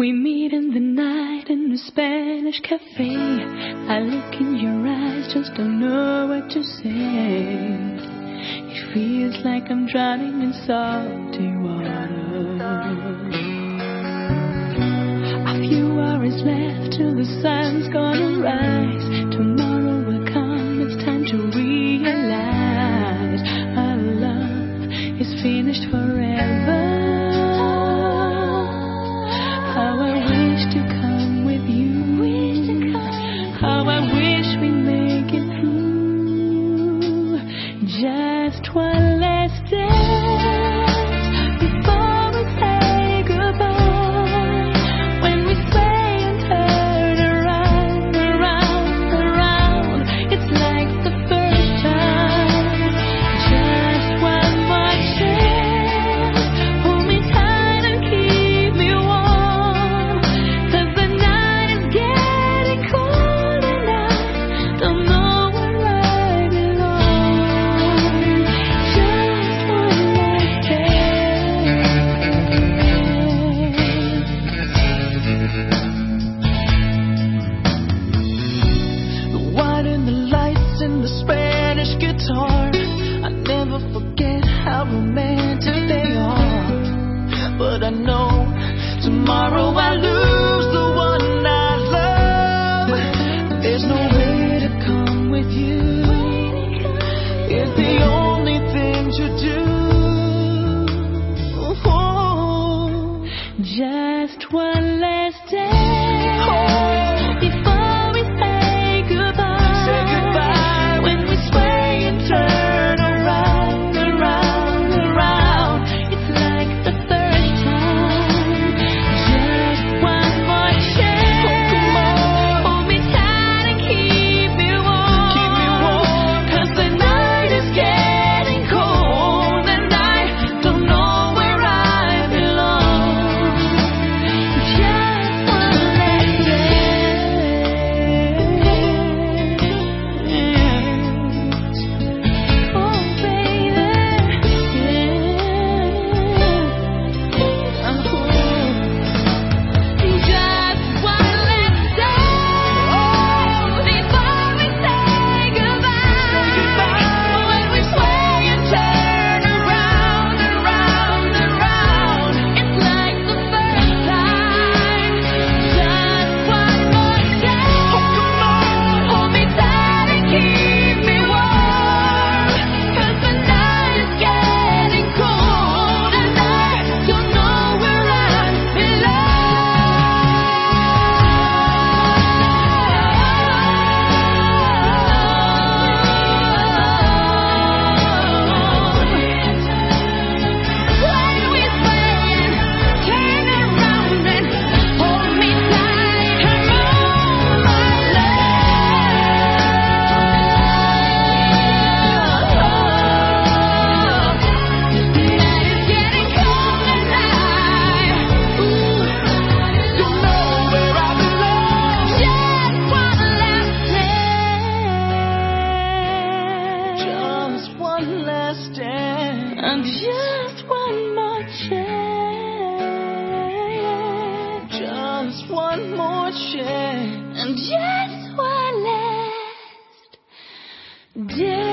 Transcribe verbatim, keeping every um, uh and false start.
We meet in the night in a Spanish cafe. I look in your eyes, just don't know what to say. It feels like I'm drowning in salty water. A few hours left till the sun's gonna rise. Tomorrow will come, it's time to realize our love is finished forever. How I wish to come with you. How I wish we make it through. Just one last dance before we say goodbye. When we sway and turn around, around, around, it's like the first time. Just one more chance. Hold me tight and keep me warm. 'Cause the night is getting cold and I don't know where I belong. Just one last dance. The white and the lights and the Spanish guitar, I never forget how romantic they are. But I know tomorrow I lose the one I love. There's no way to come with you. It's the only thing to do. Oh, just one last dance before we say goodbye. Say goodbye. When we sway and turn around, around, around, it's like the first time. Just one more chance. Hold me tight and keep me warm. 'Cause the night is getting cold and I don't know where I belong. Just one last dance. Oh, baby. Yeah. Oh. Just one last dance before we say goodbye. When we sway and turn around, around, around, it's like the first time. Just one more chance. Hold me tight and keep me warm. 'Cause the night is getting cold and I don't know where I belong. When we sway and turn around and hold me tight, come on, my love. The night is getting cold and I don't know where I belong. Just one last dance. Just one last dance. And just one more chance. Just one more chance. And just one last dance.